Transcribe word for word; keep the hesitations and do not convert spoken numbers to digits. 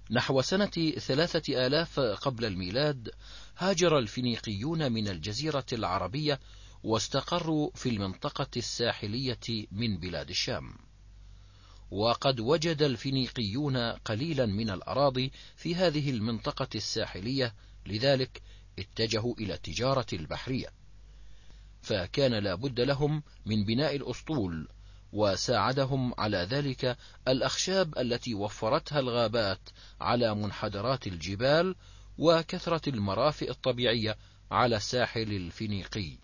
نحو سنة ثلاثة آلاف قبل الميلاد هاجر الفينيقيون من الجزيرة العربية واستقروا في المنطقة الساحلية من بلاد الشام. وقد وجد الفينيقيون قليلا من الأراضي في هذه المنطقة الساحلية، لذلك اتجهوا إلى التجارة البحرية، فكان لا بد لهم من بناء الأسطول، وساعدهم على ذلك الأخشاب التي وفرتها الغابات على منحدرات الجبال وكثرة المرافئ الطبيعية على الساحل الفينيقي.